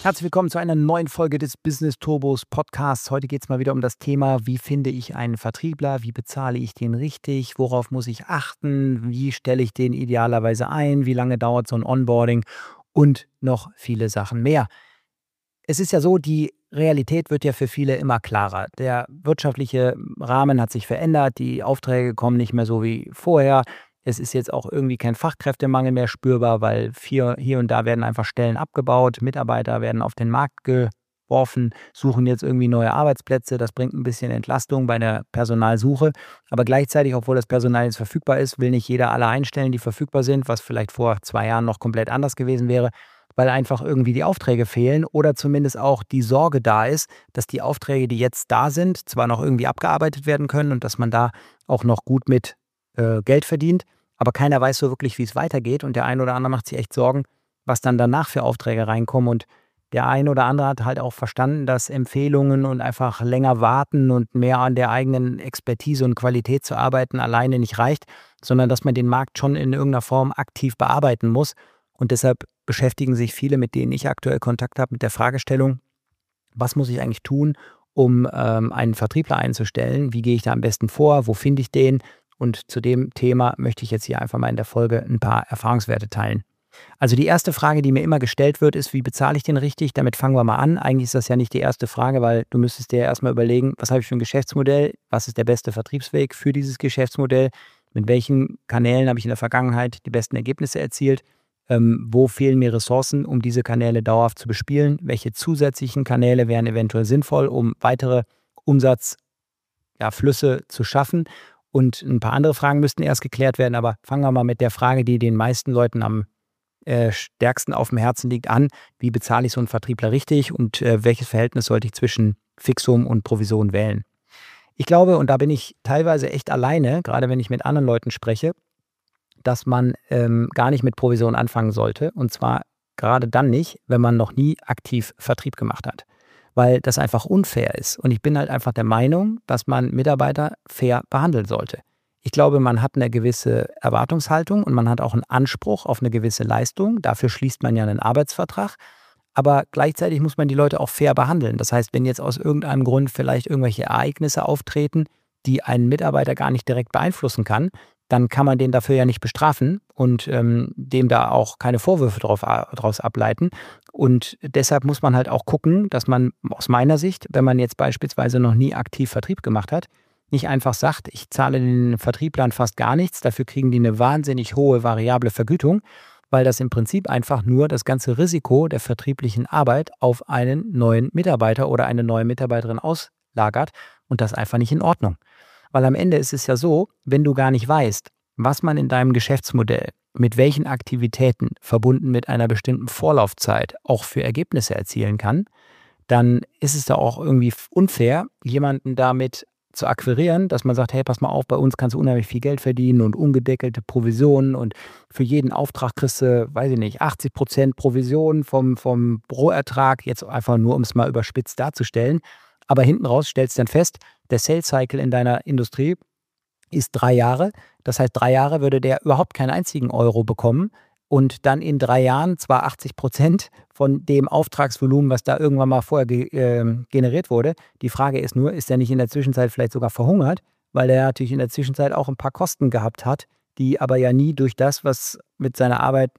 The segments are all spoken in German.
Herzlich willkommen zu einer neuen Folge des Business Turbos Podcasts. Heute geht es mal wieder um das Thema, wie finde ich einen Vertriebler, wie bezahle ich den richtig, worauf muss ich achten, wie stelle ich den idealerweise ein, wie lange dauert so ein Onboarding und noch viele Sachen mehr. Es ist ja so, die Realität wird ja für viele immer klarer. Der wirtschaftliche Rahmen hat sich verändert, die Aufträge kommen nicht mehr so wie vorher. Es ist jetzt auch irgendwie kein Fachkräftemangel mehr spürbar, weil hier und da werden einfach Stellen abgebaut, Mitarbeiter werden auf den Markt geworfen, suchen jetzt irgendwie neue Arbeitsplätze. Das bringt ein bisschen Entlastung bei der Personalsuche. Aber gleichzeitig, obwohl das Personal jetzt verfügbar ist, will nicht jeder alle einstellen, die verfügbar sind, was vielleicht vor 2 Jahren noch komplett anders gewesen wäre, weil einfach irgendwie die Aufträge fehlen oder zumindest auch die Sorge da ist, dass die Aufträge, die jetzt da sind, zwar noch irgendwie abgearbeitet werden können und dass man da auch noch gut mit Geld verdient, aber keiner weiß so wirklich, wie es weitergeht und der ein oder andere macht sich echt Sorgen, was dann danach für Aufträge reinkommen und der ein oder andere hat halt auch verstanden, dass Empfehlungen und einfach länger warten und mehr an der eigenen Expertise und Qualität zu arbeiten alleine nicht reicht, sondern dass man den Markt schon in irgendeiner Form aktiv bearbeiten muss und deshalb beschäftigen sich viele, mit denen ich aktuell Kontakt habe, mit der Fragestellung, was muss ich eigentlich tun, um einen Vertriebler einzustellen? Wie gehe ich da am besten vor? Wo finde ich den? Und zu dem Thema möchte ich jetzt hier einfach mal in der Folge ein paar Erfahrungswerte teilen. Also die erste Frage, die mir immer gestellt wird, ist, wie bezahle ich den richtig? Damit fangen wir mal an. Eigentlich ist das ja nicht die erste Frage, weil du müsstest dir erstmal überlegen, was habe ich für ein Geschäftsmodell? Was ist der beste Vertriebsweg für dieses Geschäftsmodell? Mit welchen Kanälen habe ich in der Vergangenheit die besten Ergebnisse erzielt? Wo fehlen mir Ressourcen, um diese Kanäle dauerhaft zu bespielen? Welche zusätzlichen Kanäle wären eventuell sinnvoll, um weitere Umsatzflüsse zu schaffen? Und ein paar andere Fragen müssten erst geklärt werden, aber fangen wir mal mit der Frage, die den meisten Leuten am stärksten auf dem Herzen liegt, an. Wie bezahle ich so einen Vertriebler richtig und welches Verhältnis sollte ich zwischen Fixum und Provision wählen? Ich glaube, und da bin ich teilweise echt alleine, gerade wenn ich mit anderen Leuten spreche, dass man gar nicht mit Provision anfangen sollte. Und zwar gerade dann nicht, wenn man noch nie aktiv Vertrieb gemacht hat. Weil das einfach unfair ist. Und ich bin halt einfach der Meinung, dass man Mitarbeiter fair behandeln sollte. Ich glaube, man hat eine gewisse Erwartungshaltung und man hat auch einen Anspruch auf eine gewisse Leistung. Dafür schließt man ja einen Arbeitsvertrag. Aber gleichzeitig muss man die Leute auch fair behandeln. Das heißt, wenn jetzt aus irgendeinem Grund vielleicht irgendwelche Ereignisse auftreten, die einen Mitarbeiter gar nicht direkt beeinflussen kann, dann kann man den dafür ja nicht bestrafen und dem da auch keine Vorwürfe daraus ableiten. Und deshalb muss man halt auch gucken, dass man aus meiner Sicht, wenn man jetzt beispielsweise noch nie aktiv Vertrieb gemacht hat, nicht einfach sagt, ich zahle den Vertrieblern fast gar nichts, dafür kriegen die eine wahnsinnig hohe variable Vergütung, weil das im Prinzip einfach nur das ganze Risiko der vertrieblichen Arbeit auf einen neuen Mitarbeiter oder eine neue Mitarbeiterin auslagert und das ist einfach nicht in Ordnung. Weil am Ende ist es ja so, wenn du gar nicht weißt, was man in deinem Geschäftsmodell mit welchen Aktivitäten verbunden mit einer bestimmten Vorlaufzeit auch für Ergebnisse erzielen kann, dann ist es da auch irgendwie unfair, jemanden damit zu akquirieren, dass man sagt, hey, pass mal auf, bei uns kannst du unheimlich viel Geld verdienen und ungedeckelte Provisionen und für jeden Auftrag kriegst du, weiß ich nicht, 80% Provision vom Rohertrag, jetzt einfach nur, um es mal überspitzt darzustellen. Aber hinten raus stellst du dann fest, der Sales Cycle in deiner Industrie ist 3 Jahre. Das heißt, 3 Jahre würde der überhaupt keinen einzigen Euro bekommen und dann in 3 Jahren zwar 80% von dem Auftragsvolumen, was da irgendwann mal vorher generiert wurde. Die Frage ist nur, ist er nicht in der Zwischenzeit vielleicht sogar verhungert, weil er natürlich in der Zwischenzeit auch ein paar Kosten gehabt hat, die aber ja nie durch das, was mit seiner Arbeit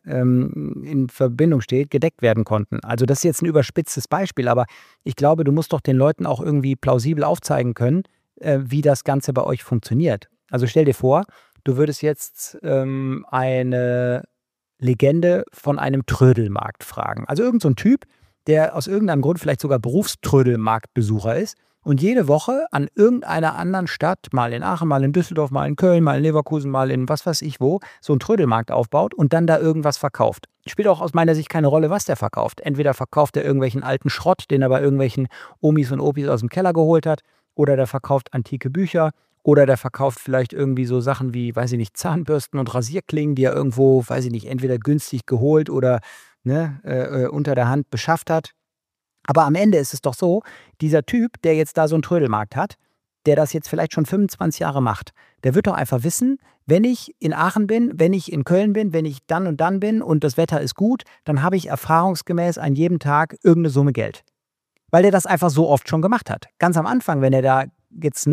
in Verbindung steht, gedeckt werden konnten. Also das ist jetzt ein überspitztes Beispiel, aber ich glaube, du musst doch den Leuten auch irgendwie plausibel aufzeigen können, wie das Ganze bei euch funktioniert. Also stell dir vor, du würdest jetzt eine Legende von einem Trödelmarkt fragen. Also irgend so ein Typ, der aus irgendeinem Grund vielleicht sogar Berufströdelmarktbesucher ist und jede Woche an irgendeiner anderen Stadt, mal in Aachen, mal in Düsseldorf, mal in Köln, mal in Leverkusen, mal in was weiß ich wo, so einen Trödelmarkt aufbaut und dann da irgendwas verkauft. Spielt auch aus meiner Sicht keine Rolle, was der verkauft. Entweder verkauft er irgendwelchen alten Schrott, den er bei irgendwelchen Omis und Opis aus dem Keller geholt hat, oder der verkauft antike Bücher, oder der verkauft vielleicht irgendwie so Sachen wie, weiß ich nicht, Zahnbürsten und Rasierklingen, die er irgendwo, weiß ich nicht, entweder günstig geholt oder unter der Hand beschafft hat. Aber am Ende ist es doch so, dieser Typ, der jetzt da so einen Trödelmarkt hat, der das jetzt vielleicht schon 25 Jahre macht, der wird doch einfach wissen, wenn ich in Aachen bin, wenn ich in Köln bin, wenn ich dann und dann bin und das Wetter ist gut, dann habe ich erfahrungsgemäß an jedem Tag irgendeine Summe Geld. Weil der das einfach so oft schon gemacht hat. Ganz am Anfang, wenn er da jetzt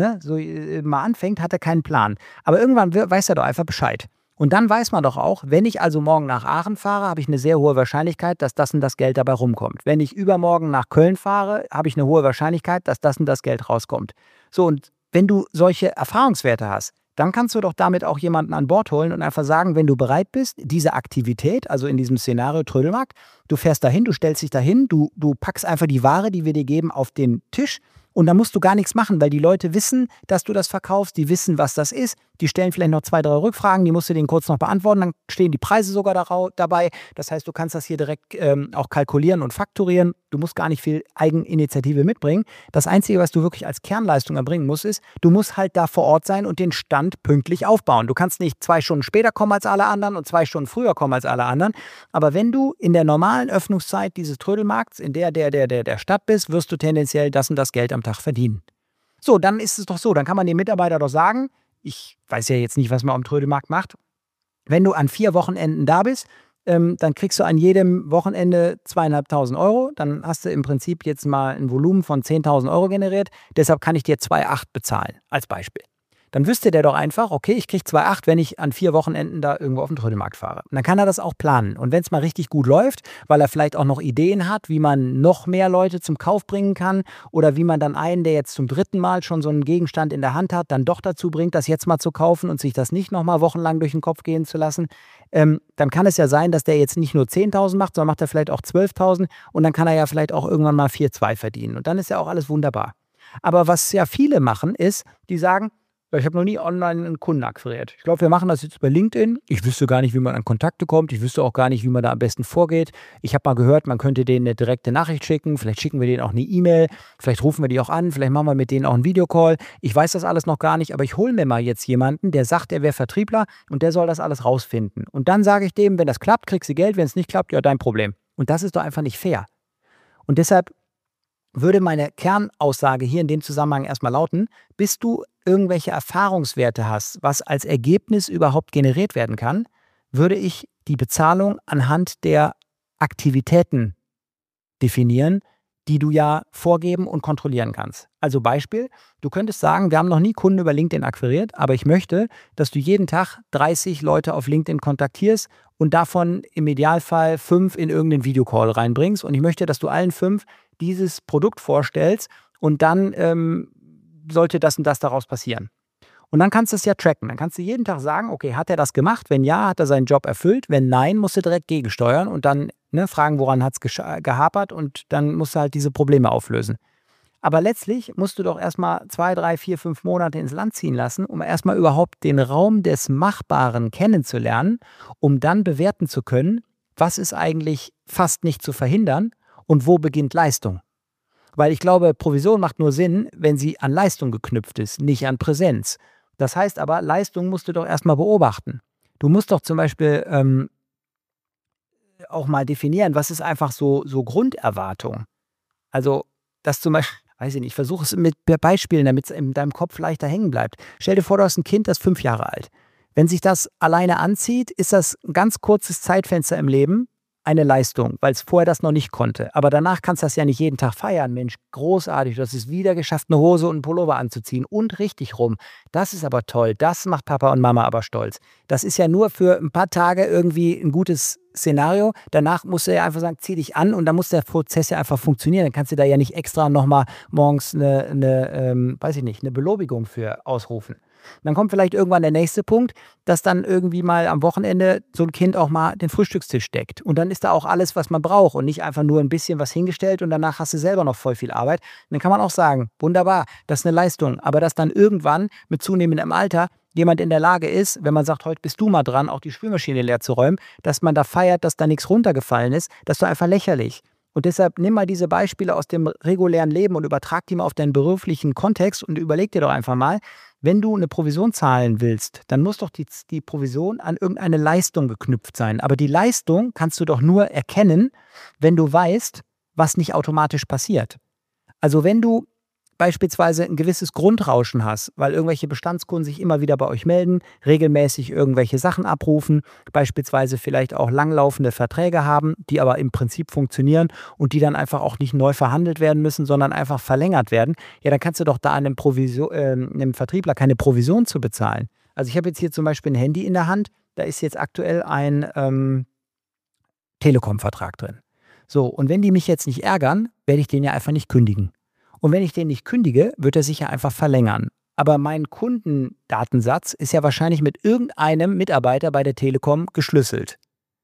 mal anfängt, hat er keinen Plan. Aber irgendwann weiß er doch einfach Bescheid. Und dann weiß man doch auch, wenn ich also morgen nach Aachen fahre, habe ich eine sehr hohe Wahrscheinlichkeit, dass das und das Geld dabei rumkommt. Wenn ich übermorgen nach Köln fahre, habe ich eine hohe Wahrscheinlichkeit, dass das und das Geld rauskommt. So, und wenn du solche Erfahrungswerte hast, dann kannst du doch damit auch jemanden an Bord holen und einfach sagen, wenn du bereit bist, diese Aktivität, also in diesem Szenario Trödelmarkt, du fährst dahin, du stellst dich dahin, du packst einfach die Ware, die wir dir geben, auf den Tisch. Und dann musst du gar nichts machen, weil die Leute wissen, dass du das verkaufst, die wissen, was das ist. Die stellen vielleicht noch 2, 3 Rückfragen, die musst du denen kurz noch beantworten, dann stehen die Preise sogar dabei. Das heißt, du kannst das hier direkt auch kalkulieren und fakturieren. Du musst gar nicht viel Eigeninitiative mitbringen. Das Einzige, was du wirklich als Kernleistung erbringen musst, ist, du musst halt da vor Ort sein und den Stand pünktlich aufbauen. Du kannst nicht 2 Stunden später kommen als alle anderen und 2 Stunden früher kommen als alle anderen. Aber wenn du in der normalen Öffnungszeit dieses Trödelmarkts, in der Stadt bist, wirst du tendenziell das und das Geld am Tag verdienen. So, dann ist es doch so, dann kann man dem Mitarbeiter doch sagen, ich weiß ja jetzt nicht, was man am Trödelmarkt macht, wenn du an 4 Wochenenden da bist, dann kriegst du an jedem Wochenende 2.500 Euro, dann hast du im Prinzip jetzt mal ein Volumen von 10.000 Euro generiert, deshalb kann ich dir 2,8 bezahlen, als Beispiel. Dann wüsste der doch einfach, okay, ich kriege 2,8, wenn ich an 4 Wochenenden da irgendwo auf den Trödelmarkt fahre. Und dann kann er das auch planen. Und wenn es mal richtig gut läuft, weil er vielleicht auch noch Ideen hat, wie man noch mehr Leute zum Kauf bringen kann oder wie man dann einen, der jetzt zum 3. Mal schon so einen Gegenstand in der Hand hat, dann doch dazu bringt, das jetzt mal zu kaufen und sich das nicht nochmal wochenlang durch den Kopf gehen zu lassen, dann kann es ja sein, dass der jetzt nicht nur 10.000 macht, sondern macht er vielleicht auch 12.000 und dann kann er ja vielleicht auch irgendwann mal 4,2 verdienen. Und dann ist ja auch alles wunderbar. Aber was ja viele machen, ist, die sagen, ich habe noch nie online einen Kunden akquiriert. Ich glaube, wir machen das jetzt bei LinkedIn. Ich wüsste gar nicht, wie man an Kontakte kommt. Ich wüsste auch gar nicht, wie man da am besten vorgeht. Ich habe mal gehört, man könnte denen eine direkte Nachricht schicken. Vielleicht schicken wir denen auch eine E-Mail. Vielleicht rufen wir die auch an. Vielleicht machen wir mit denen auch einen Videocall. Ich weiß das alles noch gar nicht, aber ich hole mir mal jetzt jemanden, der sagt, er wäre Vertriebler und der soll das alles rausfinden. Und dann sage ich dem, wenn das klappt, kriegst du Geld. Wenn es nicht klappt, ja, dein Problem. Und das ist doch einfach nicht fair. Und deshalb würde meine Kernaussage hier in dem Zusammenhang erstmal lauten, bis du irgendwelche Erfahrungswerte hast, was als Ergebnis überhaupt generiert werden kann, würde ich die Bezahlung anhand der Aktivitäten definieren, die du ja vorgeben und kontrollieren kannst. Also Beispiel, du könntest sagen, wir haben noch nie Kunden über LinkedIn akquiriert, aber ich möchte, dass du jeden Tag 30 Leute auf LinkedIn kontaktierst und davon im Idealfall 5 in irgendeinen Videocall reinbringst und ich möchte, dass du allen 5 dieses Produkt vorstellst und dann sollte das und das daraus passieren. Und dann kannst du es ja tracken. Dann kannst du jeden Tag sagen, okay, hat er das gemacht? Wenn ja, hat er seinen Job erfüllt? Wenn nein, musst du direkt gegensteuern und dann fragen, woran hat es gehapert und dann musst du halt diese Probleme auflösen. Aber letztlich musst du doch erstmal 2, 3, 4, 5 Monate ins Land ziehen lassen, um erstmal überhaupt den Raum des Machbaren kennenzulernen, um dann bewerten zu können, was ist eigentlich fast nicht zu verhindern und wo beginnt Leistung. Weil ich glaube, Provision macht nur Sinn, wenn sie an Leistung geknüpft ist, nicht an Präsenz. Das heißt aber, Leistung musst du doch erstmal beobachten. Du musst doch zum Beispiel auch mal definieren, was ist einfach so Grunderwartung. Also, das zum Beispiel, weiß ich nicht, versuche es mit Beispielen, damit es in deinem Kopf leichter hängen bleibt. Stell dir vor, du hast ein Kind, das 5 Jahre alt. Wenn sich das alleine anzieht, ist das ein ganz kurzes Zeitfenster im Leben, eine Leistung, weil es vorher das noch nicht konnte. Aber danach kannst du das ja nicht jeden Tag feiern. Mensch, großartig, du hast es wieder geschafft, eine Hose und einen Pullover anzuziehen und richtig rum. Das ist aber toll, das macht Papa und Mama aber stolz. Das ist ja nur für ein paar Tage irgendwie ein gutes Szenario. Danach musst du ja einfach sagen, zieh dich an und dann muss der Prozess ja einfach funktionieren. Dann kannst du da ja nicht extra nochmal morgens eine Belobigung für ausrufen. Dann kommt vielleicht irgendwann der nächste Punkt, dass dann irgendwie mal am Wochenende so ein Kind auch mal den Frühstückstisch deckt. Und dann ist da auch alles, was man braucht und nicht einfach nur ein bisschen was hingestellt und danach hast du selber noch voll viel Arbeit. Und dann kann man auch sagen, wunderbar, das ist eine Leistung. Aber dass dann irgendwann mit zunehmendem Alter jemand in der Lage ist, wenn man sagt, heute bist du mal dran, auch die Spülmaschine leer zu räumen, dass man da feiert, dass da nichts runtergefallen ist, das ist doch einfach lächerlich. Und deshalb nimm mal diese Beispiele aus dem regulären Leben und übertrag die mal auf deinen beruflichen Kontext und überleg dir doch einfach mal, wenn du eine Provision zahlen willst, dann muss doch die Provision an irgendeine Leistung geknüpft sein. Aber die Leistung kannst du doch nur erkennen, wenn du weißt, was nicht automatisch passiert. Also wenn du beispielsweise ein gewisses Grundrauschen hast, weil irgendwelche Bestandskunden sich immer wieder bei euch melden, regelmäßig irgendwelche Sachen abrufen, beispielsweise vielleicht auch langlaufende Verträge haben, die aber im Prinzip funktionieren und die dann einfach auch nicht neu verhandelt werden müssen, sondern einfach verlängert werden, ja, dann kannst du doch da einem Vertriebler keine Provision zu bezahlen. Also ich habe jetzt hier zum Beispiel ein Handy in der Hand, da ist jetzt aktuell ein Telekom-Vertrag drin. So, und wenn die mich jetzt nicht ärgern, werde ich den ja einfach nicht kündigen. Und wenn ich den nicht kündige, wird er sich ja einfach verlängern. Aber mein Kundendatensatz ist ja wahrscheinlich mit irgendeinem Mitarbeiter bei der Telekom geschlüsselt.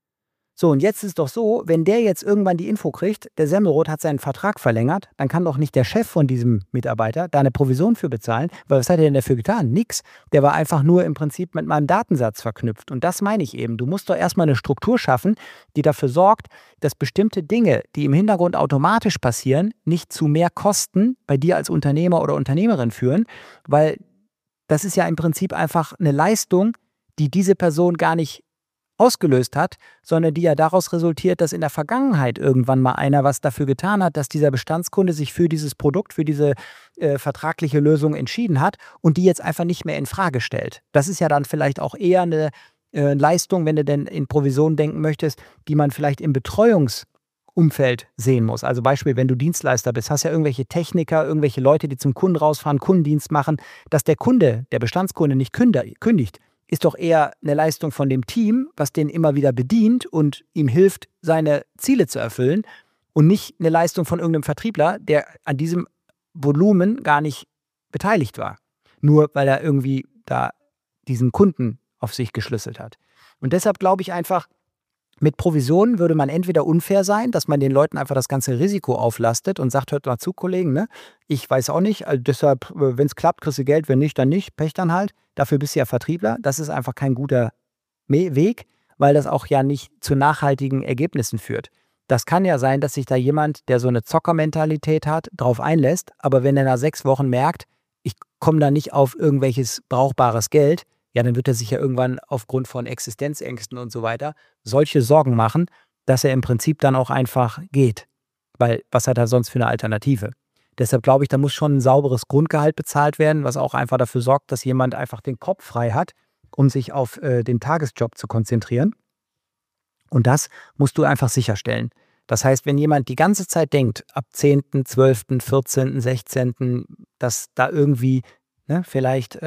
So, und jetzt ist es doch so, wenn der jetzt irgendwann die Info kriegt, der Semmelroth hat seinen Vertrag verlängert, dann kann doch nicht der Chef von diesem Mitarbeiter da eine Provision für bezahlen, weil was hat er denn dafür getan? Nix. Der war einfach nur im Prinzip mit meinem Datensatz verknüpft. Und das meine ich eben. Du musst doch erstmal eine Struktur schaffen, die dafür sorgt, dass bestimmte Dinge, die im Hintergrund automatisch passieren, nicht zu mehr Kosten bei dir als Unternehmer oder Unternehmerin führen, weil das ist ja im Prinzip einfach eine Leistung, die diese Person gar nicht ausgelöst hat, sondern die ja daraus resultiert, dass in der Vergangenheit irgendwann mal einer was dafür getan hat, dass dieser Bestandskunde sich für dieses Produkt, für diese vertragliche Lösung entschieden hat und die jetzt einfach nicht mehr in Frage stellt. Das ist ja dann vielleicht auch eher eine Leistung, wenn du denn in Provision denken möchtest, die man vielleicht im Betreuungsumfeld sehen muss. Also Beispiel, wenn du Dienstleister bist, hast ja irgendwelche Techniker, irgendwelche Leute, die zum Kunden rausfahren, Kundendienst machen, dass der Kunde, der Bestandskunde nicht kündigt, ist doch eher eine Leistung von dem Team, was den immer wieder bedient und ihm hilft, seine Ziele zu erfüllen und nicht eine Leistung von irgendeinem Vertriebler, der an diesem Volumen gar nicht beteiligt war. Nur weil er irgendwie da diesen Kunden auf sich geschlüsselt hat. Und deshalb glaube ich einfach, mit Provisionen würde man entweder unfair sein, dass man den Leuten einfach das ganze Risiko auflastet und sagt, hört mal zu, Kollegen, ne? Ich weiß auch nicht, also deshalb, wenn es klappt, kriegst du Geld, wenn nicht, dann nicht, Pech dann halt. Dafür bist du ja Vertriebler. Das ist einfach kein guter Weg, weil das auch ja nicht zu nachhaltigen Ergebnissen führt. Das kann ja sein, dass sich da jemand, der so eine Zockermentalität hat, drauf einlässt, aber wenn er nach 6 Wochen merkt, ich komme da nicht auf irgendwelches brauchbares Geld, ja, dann wird er sich ja irgendwann aufgrund von Existenzängsten und so weiter solche Sorgen machen, dass er im Prinzip dann auch einfach geht. Weil was hat er sonst für eine Alternative? Deshalb glaube ich, da muss schon ein sauberes Grundgehalt bezahlt werden, was auch einfach dafür sorgt, dass jemand einfach den Kopf frei hat, um sich auf den Tagesjob zu konzentrieren. Und das musst du einfach sicherstellen. Das heißt, wenn jemand die ganze Zeit denkt, ab 10., 12., 14., 16., dass da irgendwie vielleicht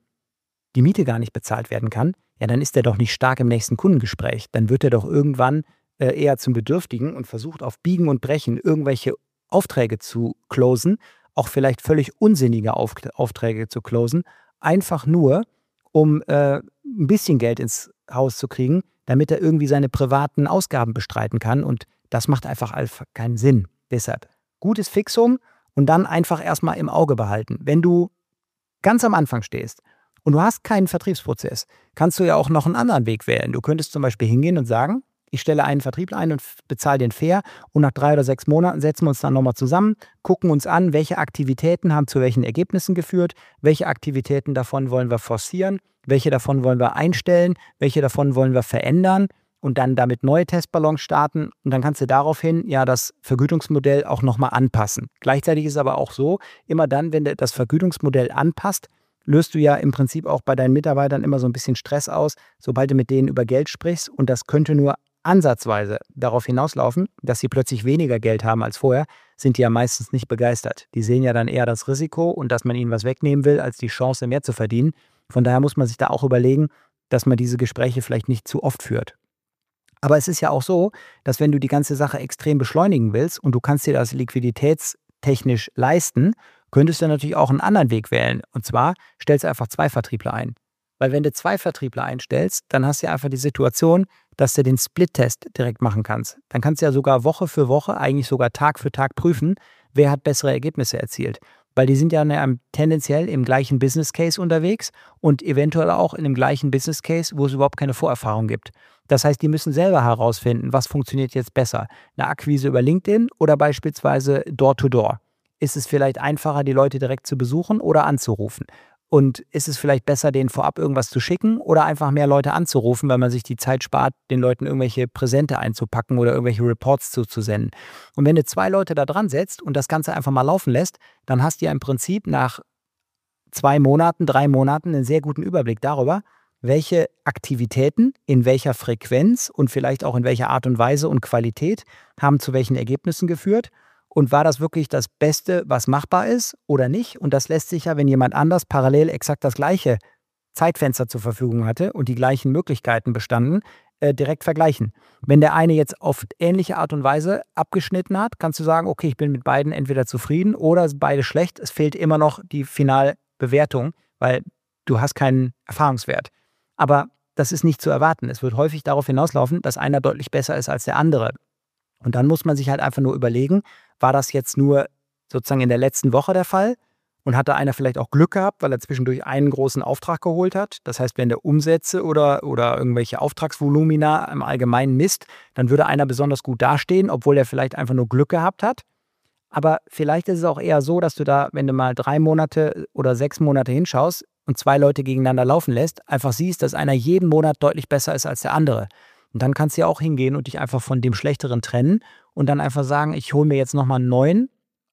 die Miete gar nicht bezahlt werden kann, ja, dann ist er doch nicht stark im nächsten Kundengespräch. Dann wird er doch irgendwann eher zum Bedürftigen und versucht auf Biegen und Brechen irgendwelche Aufträge zu closen, auch vielleicht völlig unsinnige Aufträge zu closen, einfach nur, um ein bisschen Geld ins Haus zu kriegen, damit er irgendwie seine privaten Ausgaben bestreiten kann. Und das macht einfach keinen Sinn. Deshalb gutes Fixum und dann einfach erstmal im Auge behalten. Wenn du ganz am Anfang stehst und du hast keinen Vertriebsprozess, kannst du ja auch noch einen anderen Weg wählen. Du könntest zum Beispiel hingehen und sagen, ich stelle einen Vertriebler ein und bezahle den fair und nach 3 oder 6 Monaten setzen wir uns dann nochmal zusammen, gucken uns an, welche Aktivitäten haben zu welchen Ergebnissen geführt, welche Aktivitäten davon wollen wir forcieren, welche davon wollen wir einstellen, welche davon wollen wir verändern und dann damit neue Testballons starten und dann kannst du daraufhin ja das Vergütungsmodell auch nochmal anpassen. Gleichzeitig ist es aber auch so, immer dann, wenn du das Vergütungsmodell anpasst, löst du ja im Prinzip auch bei deinen Mitarbeitern immer so ein bisschen Stress aus, sobald du mit denen über Geld sprichst und das könnte nur ansatzweise darauf hinauslaufen, dass sie plötzlich weniger Geld haben als vorher, sind die ja meistens nicht begeistert. Die sehen ja dann eher das Risiko und dass man ihnen was wegnehmen will, als die Chance mehr zu verdienen. Von daher muss man sich da auch überlegen, dass man diese Gespräche vielleicht nicht zu oft führt. Aber es ist ja auch so, dass wenn du die ganze Sache extrem beschleunigen willst und du kannst dir das liquiditätstechnisch leisten, könntest du natürlich auch einen anderen Weg wählen. Und zwar stellst du einfach 2 Vertriebler ein. Weil wenn du 2 Vertriebler einstellst, dann hast du ja einfach die Situation, dass du den Split-Test direkt machen kannst. Dann kannst du ja sogar Woche für Woche, eigentlich sogar Tag für Tag prüfen, wer hat bessere Ergebnisse erzielt. Weil die sind ja tendenziell im gleichen Business Case unterwegs und eventuell auch in dem gleichen Business Case, wo es überhaupt keine Vorerfahrung gibt. Das heißt, die müssen selber herausfinden, was funktioniert jetzt besser. Eine Akquise über LinkedIn oder beispielsweise Door-to-Door. Ist es vielleicht einfacher, die Leute direkt zu besuchen oder anzurufen? Und ist es vielleicht besser, denen vorab irgendwas zu schicken oder einfach mehr Leute anzurufen, weil man sich die Zeit spart, den Leuten irgendwelche Präsente einzupacken oder irgendwelche Reports zuzusenden. Und wenn du 2 Leute da dran setzt und das Ganze einfach mal laufen lässt, dann hast du ja im Prinzip nach 2 Monaten, 3 Monaten einen sehr guten Überblick darüber, welche Aktivitäten in welcher Frequenz und vielleicht auch in welcher Art und Weise und Qualität haben zu welchen Ergebnissen geführt. Und war das wirklich das Beste, was machbar ist oder nicht? Und das lässt sich ja, wenn jemand anders parallel exakt das gleiche Zeitfenster zur Verfügung hatte und die gleichen Möglichkeiten bestanden, direkt vergleichen. Wenn der eine jetzt auf ähnliche Art und Weise abgeschnitten hat, kannst du sagen, okay, ich bin mit beiden entweder zufrieden oder beide schlecht. Es fehlt immer noch die Finalbewertung, weil du hast keinen Erfahrungswert. Aber das ist nicht zu erwarten. Es wird häufig darauf hinauslaufen, dass einer deutlich besser ist als der andere. Und dann muss man sich halt einfach nur überlegen, war das jetzt nur sozusagen in der letzten Woche der Fall und hat da einer vielleicht auch Glück gehabt, weil er zwischendurch einen großen Auftrag geholt hat. Das heißt, wenn der Umsätze oder irgendwelche Auftragsvolumina im Allgemeinen misst, dann würde einer besonders gut dastehen, obwohl er vielleicht einfach nur Glück gehabt hat. Aber vielleicht ist es auch eher so, dass du da, wenn du mal 3 Monate oder 6 Monate hinschaust und 2 Leute gegeneinander laufen lässt, einfach siehst, dass einer jeden Monat deutlich besser ist als der andere. Und dann kannst du ja auch hingehen und dich einfach von dem Schlechteren trennen und dann einfach sagen, ich hole mir jetzt nochmal einen neuen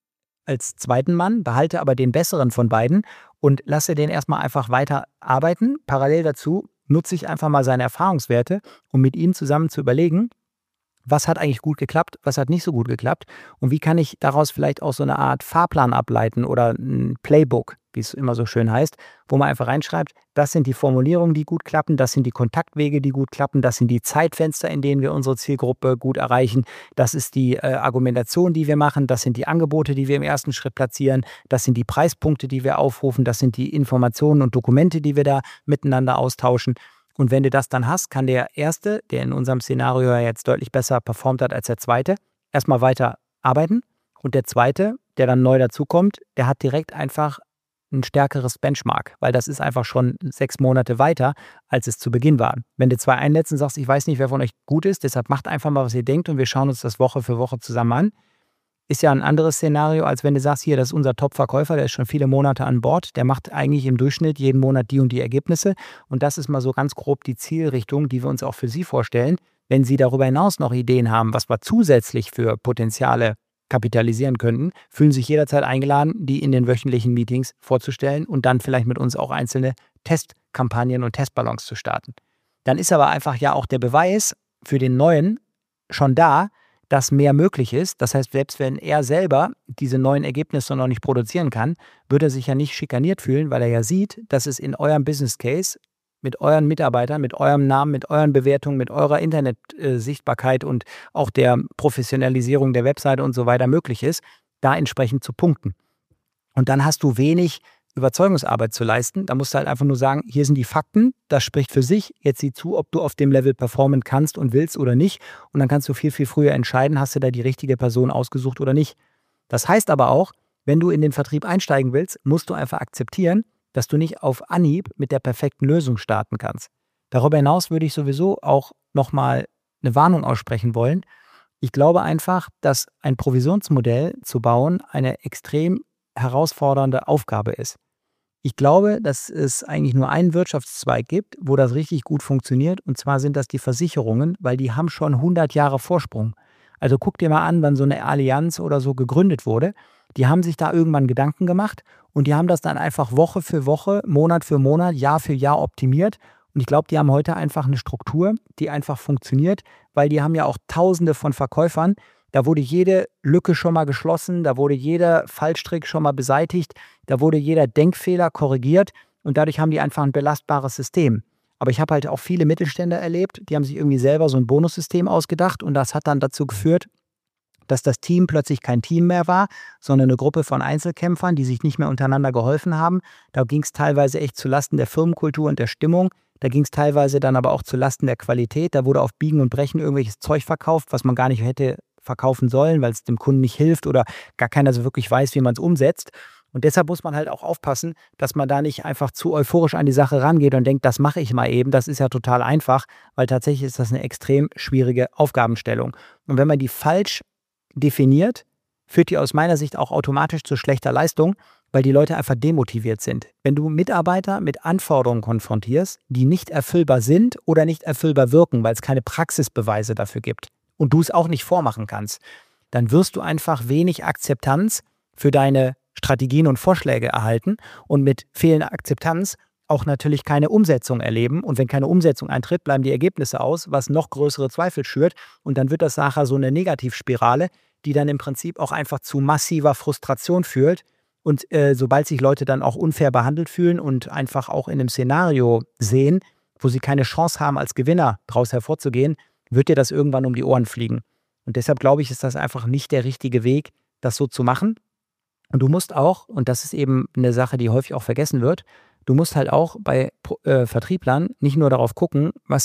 als zweiten Mann, behalte aber den besseren von beiden und lasse den erstmal einfach weiter arbeiten. Parallel dazu nutze ich einfach mal seine Erfahrungswerte, um mit ihm zusammen zu überlegen, was hat eigentlich gut geklappt, was hat nicht so gut geklappt und wie kann ich daraus vielleicht auch so eine Art Fahrplan ableiten oder ein Playbook, wie es immer so schön heißt, wo man einfach reinschreibt, das sind die Formulierungen, die gut klappen, das sind die Kontaktwege, die gut klappen, das sind die Zeitfenster, in denen wir unsere Zielgruppe gut erreichen, das ist die Argumentation, die wir machen, das sind die Angebote, die wir im ersten Schritt platzieren, das sind die Preispunkte, die wir aufrufen, das sind die Informationen und Dokumente, die wir da miteinander austauschen. Und wenn du das dann hast, kann der Erste, der in unserem Szenario jetzt deutlich besser performt hat als der Zweite, erstmal weiter arbeiten. Und der Zweite, der dann neu dazukommt, der hat direkt einfach ein stärkeres Benchmark, weil das ist einfach schon 6 Monate weiter, als es zu Beginn war. Wenn du 2 einlädst und sagst, ich weiß nicht, wer von euch gut ist, deshalb macht einfach mal, was ihr denkt und wir schauen uns das Woche für Woche zusammen an, ist ja ein anderes Szenario, als wenn du sagst, hier, das ist unser Top-Verkäufer, der ist schon viele Monate an Bord, der macht eigentlich im Durchschnitt jeden Monat die und die Ergebnisse und das ist mal so ganz grob die Zielrichtung, die wir uns auch für Sie vorstellen. Wenn Sie darüber hinaus noch Ideen haben, was wir zusätzlich für Potenziale kapitalisieren könnten, fühlen sich jederzeit eingeladen, die in den wöchentlichen Meetings vorzustellen und dann vielleicht mit uns auch einzelne Testkampagnen und Testballons zu starten. Dann ist aber einfach ja auch der Beweis für den Neuen schon da, dass mehr möglich ist. Das heißt, selbst wenn er selber diese neuen Ergebnisse noch nicht produzieren kann, wird er sich ja nicht schikaniert fühlen, weil er ja sieht, dass es in eurem Business Case mit euren Mitarbeitern, mit eurem Namen, mit euren Bewertungen, mit eurer Internet-Sichtbarkeit und auch der Professionalisierung der Webseite und so weiter möglich ist, da entsprechend zu punkten. Und dann hast du wenig Überzeugungsarbeit zu leisten. Da musst du halt einfach nur sagen, hier sind die Fakten, das spricht für sich. Jetzt sieh zu, ob du auf dem Level performen kannst und willst oder nicht. Und dann kannst du viel, viel früher entscheiden, hast du da die richtige Person ausgesucht oder nicht. Das heißt aber auch, wenn du in den Vertrieb einsteigen willst, musst du einfach akzeptieren, dass du nicht auf Anhieb mit der perfekten Lösung starten kannst. Darüber hinaus würde ich sowieso auch nochmal eine Warnung aussprechen wollen. Ich glaube einfach, dass ein Provisionsmodell zu bauen eine extrem herausfordernde Aufgabe ist. Ich glaube, dass es eigentlich nur einen Wirtschaftszweig gibt, wo das richtig gut funktioniert, und zwar sind das die Versicherungen, weil die haben schon 100 Jahre Vorsprung. Also guck dir mal an, wann so eine Allianz oder so gegründet wurde. Die haben sich da irgendwann Gedanken gemacht und die haben das dann einfach Woche für Woche, Monat für Monat, Jahr für Jahr optimiert. Und ich glaube, die haben heute einfach eine Struktur, die einfach funktioniert, weil die haben ja auch Tausende von Verkäufern. Da wurde jede Lücke schon mal geschlossen, da wurde jeder Fallstrick schon mal beseitigt, da wurde jeder Denkfehler korrigiert und dadurch haben die einfach ein belastbares System. Aber ich habe halt auch viele Mittelständler erlebt, die haben sich irgendwie selber so ein Bonussystem ausgedacht und das hat dann dazu geführt, dass das Team plötzlich kein Team mehr war, sondern eine Gruppe von Einzelkämpfern, die sich nicht mehr untereinander geholfen haben. Da ging es teilweise echt zulasten der Firmenkultur und der Stimmung. Da ging es teilweise dann aber auch zulasten der Qualität. Da wurde auf Biegen und Brechen irgendwelches Zeug verkauft, was man gar nicht hätte verkaufen sollen, weil es dem Kunden nicht hilft oder gar keiner so wirklich weiß, wie man es umsetzt. Und deshalb muss man halt auch aufpassen, dass man da nicht einfach zu euphorisch an die Sache rangeht und denkt, das mache ich mal eben, das ist ja total einfach, weil tatsächlich ist das eine extrem schwierige Aufgabenstellung. Und wenn man die falsch definiert, führt die aus meiner Sicht auch automatisch zu schlechter Leistung, weil die Leute einfach demotiviert sind. Wenn du Mitarbeiter mit Anforderungen konfrontierst, die nicht erfüllbar sind oder nicht erfüllbar wirken, weil es keine Praxisbeweise dafür gibt und du es auch nicht vormachen kannst, dann wirst du einfach wenig Akzeptanz für deine Strategien und Vorschläge erhalten und mit fehlender Akzeptanz auch natürlich keine Umsetzung erleben. Und wenn keine Umsetzung eintritt, bleiben die Ergebnisse aus, was noch größere Zweifel schürt. Und dann wird das nachher so eine Negativspirale, die dann im Prinzip auch einfach zu massiver Frustration führt. Und sobald sich Leute dann auch unfair behandelt fühlen und einfach auch in einem Szenario sehen, wo sie keine Chance haben, als Gewinner daraus hervorzugehen, wird dir das irgendwann um die Ohren fliegen. Und deshalb glaube ich, ist das einfach nicht der richtige Weg, das so zu machen. Und du musst auch, und das ist eben eine Sache, die häufig auch vergessen wird, du musst halt auch bei Vertrieblern nicht nur darauf gucken, was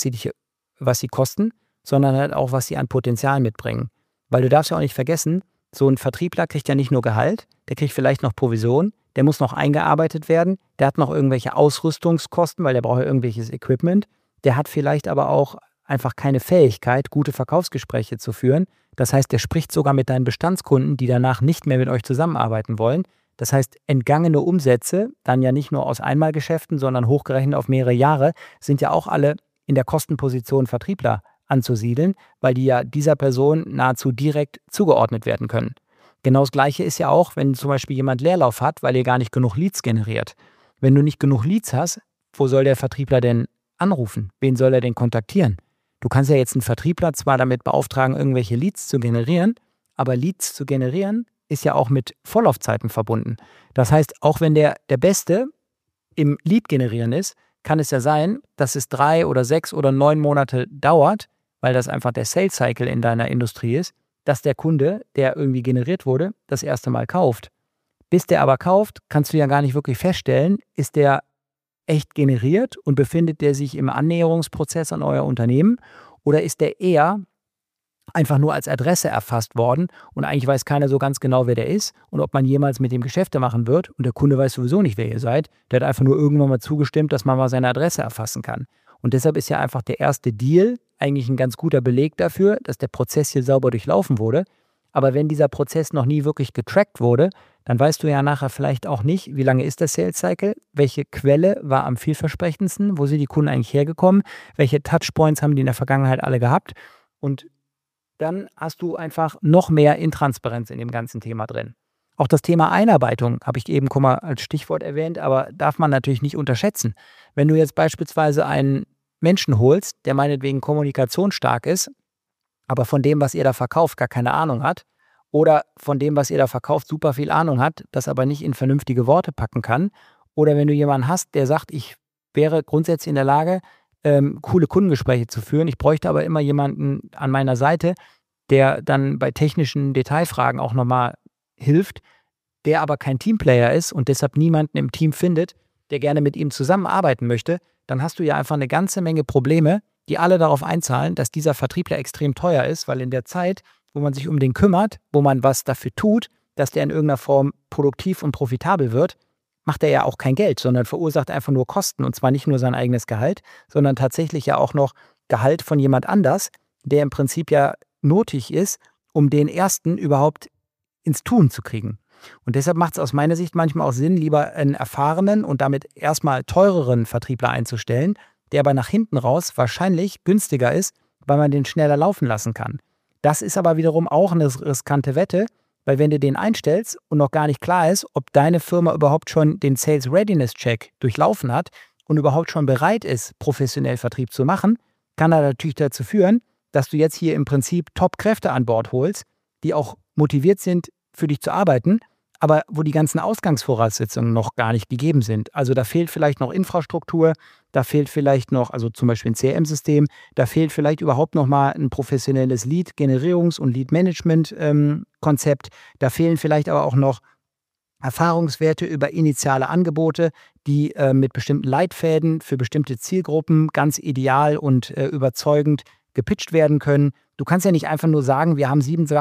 sie kosten, sondern halt auch, was sie an Potenzial mitbringen. Weil du darfst ja auch nicht vergessen, so ein Vertriebler kriegt ja nicht nur Gehalt, der kriegt vielleicht noch Provision, der muss noch eingearbeitet werden, der hat noch irgendwelche Ausrüstungskosten, weil der braucht ja irgendwelches Equipment, der hat vielleicht aber auch einfach keine Fähigkeit, gute Verkaufsgespräche zu führen. Das heißt, der spricht sogar mit deinen Bestandskunden, die danach nicht mehr mit euch zusammenarbeiten wollen. Das heißt, entgangene Umsätze, dann ja nicht nur aus Einmalgeschäften, sondern hochgerechnet auf mehrere Jahre, sind ja auch alle in der Kostenposition Vertriebler anzusiedeln, weil die ja dieser Person nahezu direkt zugeordnet werden können. Genau das Gleiche ist ja auch, wenn zum Beispiel jemand Leerlauf hat, weil ihr gar nicht genug Leads generiert. Wenn du nicht genug Leads hast, wo soll der Vertriebler denn anrufen? Wen soll er denn kontaktieren? Du kannst ja jetzt einen Vertriebler zwar damit beauftragen, irgendwelche Leads zu generieren, aber Leads zu generieren ist ja auch mit Vorlaufzeiten verbunden. Das heißt, auch wenn der Beste im Lead generieren ist, kann es ja sein, dass es 3 oder 6 oder 9 Monate dauert, weil das einfach der Sales Cycle in deiner Industrie ist, dass der Kunde, der irgendwie generiert wurde, das erste Mal kauft. Bis der aber kauft, kannst du ja gar nicht wirklich feststellen, ist der echt generiert und befindet der sich im Annäherungsprozess an euer Unternehmen oder ist der eher einfach nur als Adresse erfasst worden und eigentlich weiß keiner so ganz genau, wer der ist und ob man jemals mit dem Geschäfte machen wird und der Kunde weiß sowieso nicht, wer ihr seid. Der hat einfach nur irgendwann mal zugestimmt, dass man mal seine Adresse erfassen kann. Und deshalb ist ja einfach der erste Deal eigentlich ein ganz guter Beleg dafür, dass der Prozess hier sauber durchlaufen wurde. Aber wenn dieser Prozess noch nie wirklich getrackt wurde, dann weißt du ja nachher vielleicht auch nicht, wie lange ist der Sales Cycle, welche Quelle war am vielversprechendsten, wo sind die Kunden eigentlich hergekommen, welche Touchpoints haben die in der Vergangenheit alle gehabt und dann hast du einfach noch mehr Intransparenz in dem ganzen Thema drin. Auch das Thema Einarbeitung habe ich eben mal als Stichwort erwähnt, aber darf man natürlich nicht unterschätzen. Wenn du jetzt beispielsweise einen Menschen holst, der meinetwegen kommunikationsstark ist, aber von dem, was ihr da verkauft, gar keine Ahnung hat, oder von dem, was ihr da verkauft, super viel Ahnung hat, das aber nicht in vernünftige Worte packen kann, oder wenn du jemanden hast, der sagt, ich wäre grundsätzlich in der Lage, coole Kundengespräche zu führen, ich bräuchte aber immer jemanden an meiner Seite, der dann bei technischen Detailfragen auch nochmal hilft, der aber kein Teamplayer ist und deshalb niemanden im Team findet, der gerne mit ihm zusammenarbeiten möchte, dann hast du ja einfach eine ganze Menge Probleme, die alle darauf einzahlen, dass dieser Vertriebler extrem teuer ist, weil in der Zeit, wo man sich um den kümmert, wo man was dafür tut, dass der in irgendeiner Form produktiv und profitabel wird, macht er ja auch kein Geld, sondern verursacht einfach nur Kosten und zwar nicht nur sein eigenes Gehalt, sondern tatsächlich ja auch noch Gehalt von jemand anders, der im Prinzip ja notig ist, um den ersten überhaupt ins Tun zu kriegen. Und deshalb macht es aus meiner Sicht manchmal auch Sinn, lieber einen erfahrenen und damit erstmal teureren Vertriebler einzustellen, der aber nach hinten raus wahrscheinlich günstiger ist, weil man den schneller laufen lassen kann. Das ist aber wiederum auch eine riskante Wette, weil wenn du den einstellst und noch gar nicht klar ist, ob deine Firma überhaupt schon den Sales Readiness Check durchlaufen hat und überhaupt schon bereit ist, professionell Vertrieb zu machen, kann er natürlich dazu führen, dass du jetzt hier im Prinzip Top-Kräfte an Bord holst, die auch motiviert sind, für dich zu arbeiten, aber wo die ganzen Ausgangsvoraussetzungen noch gar nicht gegeben sind. Also da fehlt vielleicht noch Infrastruktur, da fehlt vielleicht noch, also zum Beispiel ein CRM-System, da fehlt vielleicht überhaupt noch mal ein professionelles Lead-Generierungs- und Lead-Management-Konzept, da fehlen vielleicht aber auch noch Erfahrungswerte über initiale Angebote, die mit bestimmten Leitfäden für bestimmte Zielgruppen ganz ideal und überzeugend gepitcht werden können. Du kannst ja nicht einfach nur sagen, wir haben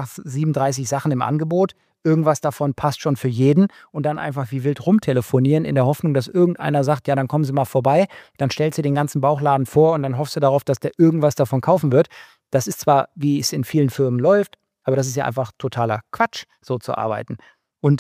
37 Sachen im Angebot, irgendwas davon passt schon für jeden und dann einfach wie wild rumtelefonieren in der Hoffnung, dass irgendeiner sagt, ja, dann kommen Sie mal vorbei, dann stellst du den ganzen Bauchladen vor und dann hoffst du darauf, dass der irgendwas davon kaufen wird. Das ist zwar, wie es in vielen Firmen läuft, aber das ist ja einfach totaler Quatsch, so zu arbeiten. Und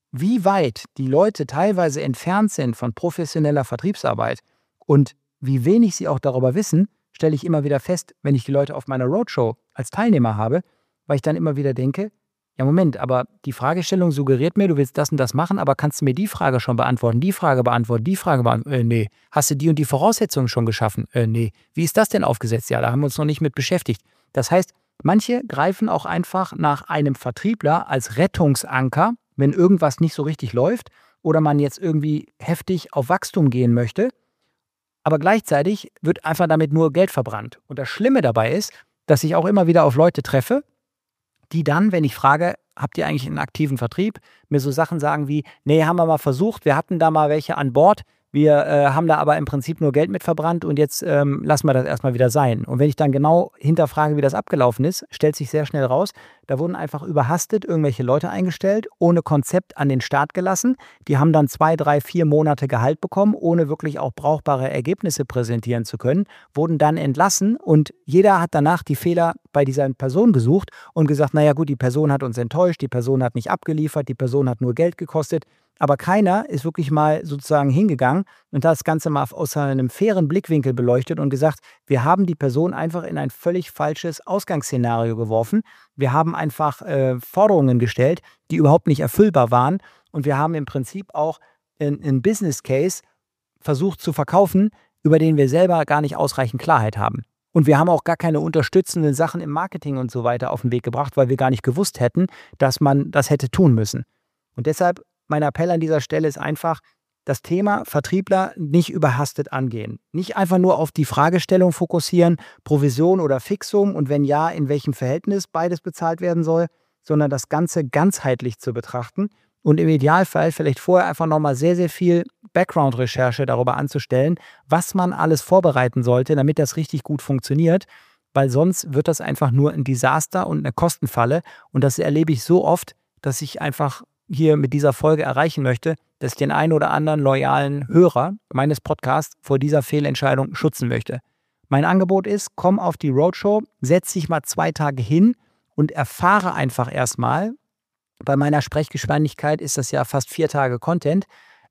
wie weit die Leute teilweise entfernt sind von professioneller Vertriebsarbeit und wie wenig sie auch darüber wissen, stelle ich immer wieder fest, wenn ich die Leute auf meiner Roadshow als Teilnehmer habe, weil ich dann immer wieder denke, ja Moment, aber die Fragestellung suggeriert mir, du willst das und das machen, aber kannst du mir die Frage schon beantworten, die Frage beantworten, die Frage beantworten? Nee. Hast du die und die Voraussetzungen schon geschaffen? Nee. Wie ist das denn aufgesetzt? Ja, da haben wir uns noch nicht mit beschäftigt. Das heißt, manche greifen auch einfach nach einem Vertriebler als Rettungsanker, wenn irgendwas nicht so richtig läuft oder man jetzt irgendwie heftig auf Wachstum gehen möchte. Aber gleichzeitig wird einfach damit nur Geld verbrannt. Und das Schlimme dabei ist, dass ich auch immer wieder auf Leute treffe, die dann, wenn ich frage, habt ihr eigentlich einen aktiven Vertrieb, mir so Sachen sagen wie, nee, haben wir mal versucht, wir hatten da mal welche an Bord, wir haben da aber im Prinzip nur Geld mit verbrannt und jetzt lassen wir das erstmal wieder sein. Und wenn ich dann genau hinterfrage, wie das abgelaufen ist, stellt sich sehr schnell raus, da wurden einfach überhastet irgendwelche Leute eingestellt, ohne Konzept an den Start gelassen. Die haben dann 2, 3, 4 Monate Gehalt bekommen, ohne wirklich auch brauchbare Ergebnisse präsentieren zu können, wurden dann entlassen und jeder hat danach die Fehler bei dieser Person gesucht und gesagt, naja gut, die Person hat uns enttäuscht, die Person hat nicht abgeliefert, die Person hat nur Geld gekostet. Aber keiner ist wirklich mal sozusagen hingegangen und das Ganze mal aus einem fairen Blickwinkel beleuchtet und gesagt, wir haben die Person einfach in ein völlig falsches Ausgangsszenario geworfen. Wir haben einfach Forderungen gestellt, die überhaupt nicht erfüllbar waren. Und wir haben im Prinzip auch einen Business Case versucht zu verkaufen, über den wir selber gar nicht ausreichend Klarheit haben. Und wir haben auch gar keine unterstützenden Sachen im Marketing und so weiter auf den Weg gebracht, weil wir gar nicht gewusst hätten, dass man das hätte tun müssen. Und deshalb mein Appell an dieser Stelle ist einfach, das Thema Vertriebler nicht überhastet angehen. Nicht einfach nur auf die Fragestellung fokussieren, Provision oder Fixum und wenn ja, in welchem Verhältnis beides bezahlt werden soll, sondern das Ganze ganzheitlich zu betrachten und im Idealfall vielleicht vorher einfach nochmal sehr, sehr viel Background-Recherche darüber anzustellen, was man alles vorbereiten sollte, damit das richtig gut funktioniert, weil sonst wird das einfach nur ein Desaster und eine Kostenfalle und das erlebe ich so oft, dass ich einfach hier mit dieser Folge erreichen möchte, dass ich den einen oder anderen loyalen Hörer meines Podcasts vor dieser Fehlentscheidung schützen möchte. Mein Angebot ist, komm auf die Roadshow, setz dich mal 2 Tage hin und erfahre einfach erstmal, bei meiner Sprechgeschwindigkeit ist das ja fast 4 Tage Content,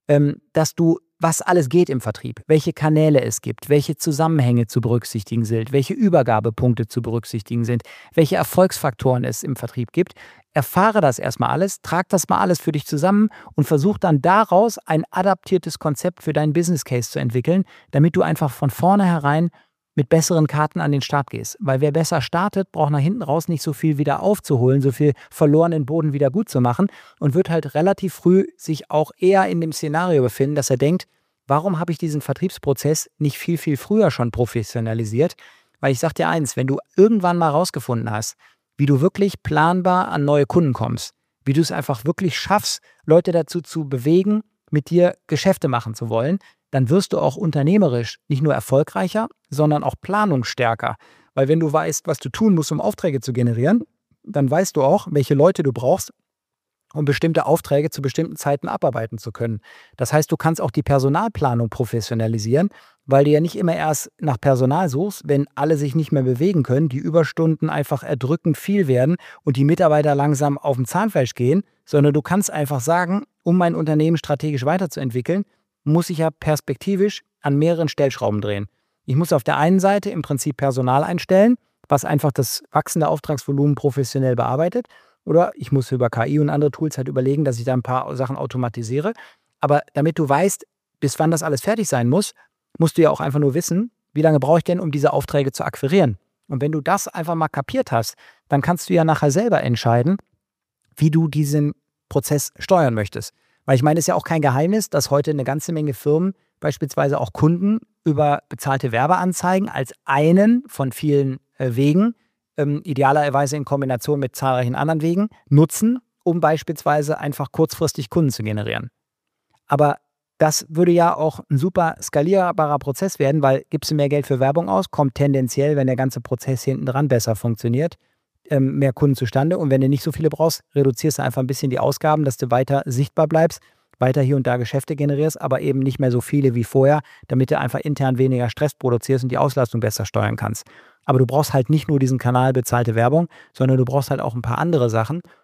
dass du, was alles geht im Vertrieb, welche Kanäle es gibt, welche Zusammenhänge zu berücksichtigen sind, welche Übergabepunkte zu berücksichtigen sind, welche Erfolgsfaktoren es im Vertrieb gibt. Erfahre das erstmal alles, trag das mal alles für dich zusammen und versuch dann daraus ein adaptiertes Konzept für deinen Business Case zu entwickeln, damit du einfach von vornherein mit besseren Karten an den Start gehst. Weil wer besser startet, braucht nach hinten raus nicht so viel wieder aufzuholen, so viel verlorenen Boden wieder gut zu machen und wird halt relativ früh sich auch eher in dem Szenario befinden, dass er denkt, warum habe ich diesen Vertriebsprozess nicht viel, viel früher schon professionalisiert? Weil ich sage dir eins, wenn du irgendwann mal rausgefunden hast, wie du wirklich planbar an neue Kunden kommst, wie du es einfach wirklich schaffst, Leute dazu zu bewegen, mit dir Geschäfte machen zu wollen, dann wirst du auch unternehmerisch nicht nur erfolgreicher, sondern auch planungsstärker. Weil wenn du weißt, was du tun musst, um Aufträge zu generieren, dann weißt du auch, welche Leute du brauchst, um bestimmte Aufträge zu bestimmten Zeiten abarbeiten zu können. Das heißt, du kannst auch die Personalplanung professionalisieren, weil du ja nicht immer erst nach Personal suchst, wenn alle sich nicht mehr bewegen können, die Überstunden einfach erdrückend viel werden und die Mitarbeiter langsam auf dem Zahnfleisch gehen, sondern du kannst einfach sagen, um mein Unternehmen strategisch weiterzuentwickeln, muss ich ja perspektivisch an mehreren Stellschrauben drehen. Ich muss auf der einen Seite im Prinzip Personal einstellen, was einfach das wachsende Auftragsvolumen professionell bearbeitet. Oder ich muss über KI und andere Tools halt überlegen, dass ich da ein paar Sachen automatisiere. Aber damit du weißt, bis wann das alles fertig sein muss, musst du ja auch einfach nur wissen, wie lange brauche ich denn, um diese Aufträge zu akquirieren. Und wenn du das einfach mal kapiert hast, dann kannst du ja nachher selber entscheiden, wie du diesen Prozess steuern möchtest. Weil ich meine, es ist ja auch kein Geheimnis, dass heute eine ganze Menge Firmen, beispielsweise auch Kunden, über bezahlte Werbeanzeigen als einen von vielen Wegen, idealerweise in Kombination mit zahlreichen anderen Wegen, nutzen, um beispielsweise einfach kurzfristig Kunden zu generieren. Aber das würde ja auch ein super skalierbarer Prozess werden, weil gibst du mehr Geld für Werbung aus, kommt tendenziell, wenn der ganze Prozess hinten dran besser funktioniert, mehr Kunden zustande. Und wenn du nicht so viele brauchst, reduzierst du einfach ein bisschen die Ausgaben, dass du weiter sichtbar bleibst, weiter hier und da Geschäfte generierst, aber eben nicht mehr so viele wie vorher, damit du einfach intern weniger Stress produzierst und die Auslastung besser steuern kannst. Aber du brauchst halt nicht nur diesen Kanal bezahlte Werbung, sondern du brauchst halt auch ein paar andere Sachen.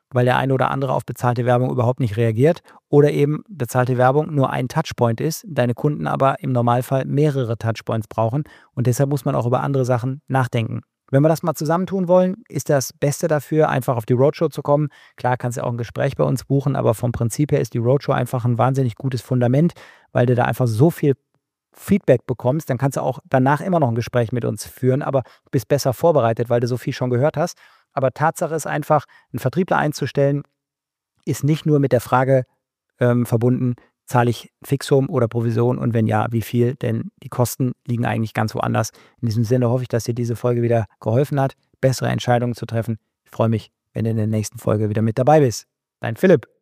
weil der eine oder andere auf bezahlte Werbung überhaupt nicht reagiert oder eben bezahlte Werbung nur ein Touchpoint ist, deine Kunden aber im Normalfall mehrere Touchpoints brauchen und deshalb muss man auch über andere Sachen nachdenken. Wenn wir das mal zusammentun wollen, ist das Beste dafür, einfach auf die Roadshow zu kommen. Klar kannst du auch ein Gespräch bei uns buchen, aber vom Prinzip her ist die Roadshow einfach ein wahnsinnig gutes Fundament, weil du da einfach so viel Feedback bekommst. Dann kannst du auch danach immer noch ein Gespräch mit uns führen, aber du bist besser vorbereitet, weil du so viel schon gehört hast. Aber Tatsache ist einfach, einen Vertriebler einzustellen, ist nicht nur mit der Frage verbunden, zahle ich Fixum oder Provision und wenn ja, wie viel? Denn die Kosten liegen eigentlich ganz woanders. In diesem Sinne hoffe ich, dass dir diese Folge wieder geholfen hat, bessere Entscheidungen zu treffen. Ich freue mich, wenn du in der nächsten Folge wieder mit dabei bist. Dein Philipp.